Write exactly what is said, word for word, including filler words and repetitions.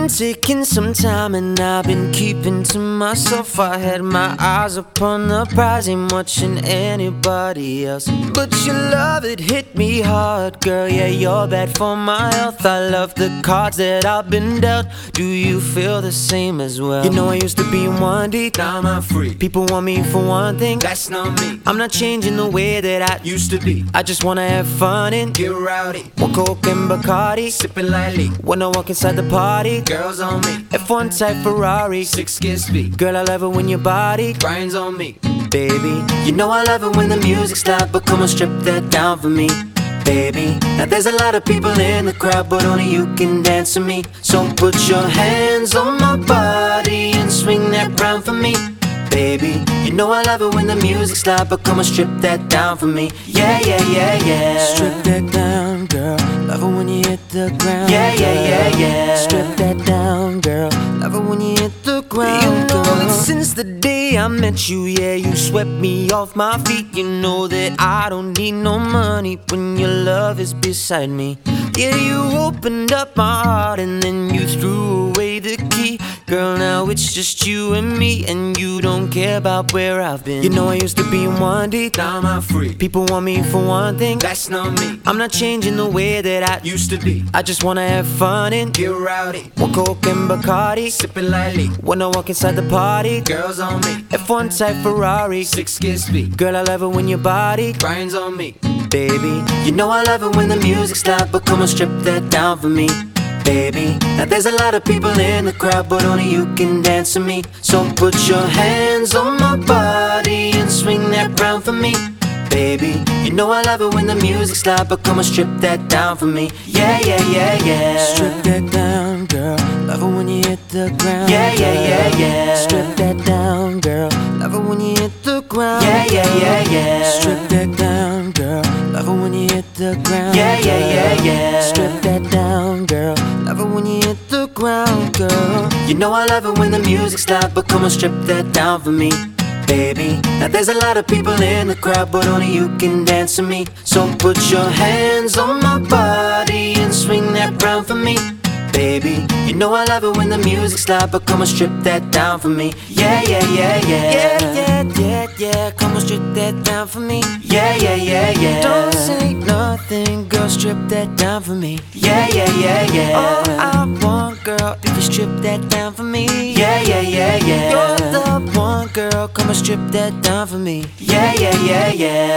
been taking some time and I've been keeping to myself. I had my eyes upon the prize, ain't watching anybody else. But your love, it hit me hard, girl, yeah, you're bad for my health. I love the cards that I've been dealt. Do you feel the same as well? You know I used to be in one deep, now I'm a freak. People want me for one thing, that's not me. I'm not changing the way that I used to be. I just wanna have fun and get rowdy. One Coke and Bacardi, sipping lightly. When I walk inside the party, girls on me. F one type Ferrari, six gear speed. Girl, I love it when your body grinds on me. Baby, you know I love it when the music's loud, but come on, strip that down for me. Baby, now there's a lot of people in the crowd, but only you can dance to me. So put your hands on my body and swing that round for me. Baby, you know I love it when the music's loud, but come on, strip that down for me. Yeah, yeah, yeah, yeah. Strip that down, girl. Love it when you hit the ground. Yeah, yeah, yeah, yeah. Strip that down, girl. Love it when you hit the ground. You know that since the day I met you, yeah, you swept me off my feet. You know that I don't need no money when your love is beside me. Yeah, you opened up my heart and then you threw away the key. Girl, now it's just you and me, and you don't care about where I've been. You know I used to be in one deep, now I'm a freak. People want me for one thing, that's not me. I'm not changing the way that I used to be. I just wanna have fun and get rowdy. One Coke and Bacardi, sipping lightly. When I walk inside the party, girls on me. F one type Ferrari, six gear speed. Girl, I love it when your body grinds on me. Baby, you know I love it when the music's loud, but come on, strip that down for me. Baby, now there's a lot of people in the crowd, but only you can dance to me. So put your hands on my body and swing that round for me. Baby, you know I love it when the music's loud, but come on, strip that down for me. Yeah, yeah, yeah, yeah. Strip that down, girl. Love it when you hit the ground. Yeah, yeah, yeah, yeah. Strip that down, girl. Love it when you hit the ground. Yeah, yeah, yeah, yeah. Strip that down, girl. Love it when you hit the ground. Yeah, yeah, yeah, yeah. Strip that down, girl. Love it when you hit the ground, girl. You know I love it when the music's loud, but come on, strip that down for me. Baby, now there's a lot of people in the crowd, but only you can dance to me. So put your hands on my body and swing that round for me. Baby, you know I love it when the music's loud, but come on, strip that down for me. Yeah, yeah, yeah, yeah. Yeah, yeah, yeah, yeah. Come on, strip that down for me. Yeah, yeah, yeah, yeah. Don't say nothing, girl, strip that down for me. Yeah, yeah, yeah, yeah. All I want, girl, if you strip that down for me. Yeah, yeah, yeah, yeah. You're the one, girl, come on, strip that down for me. Yeah, yeah, yeah, yeah.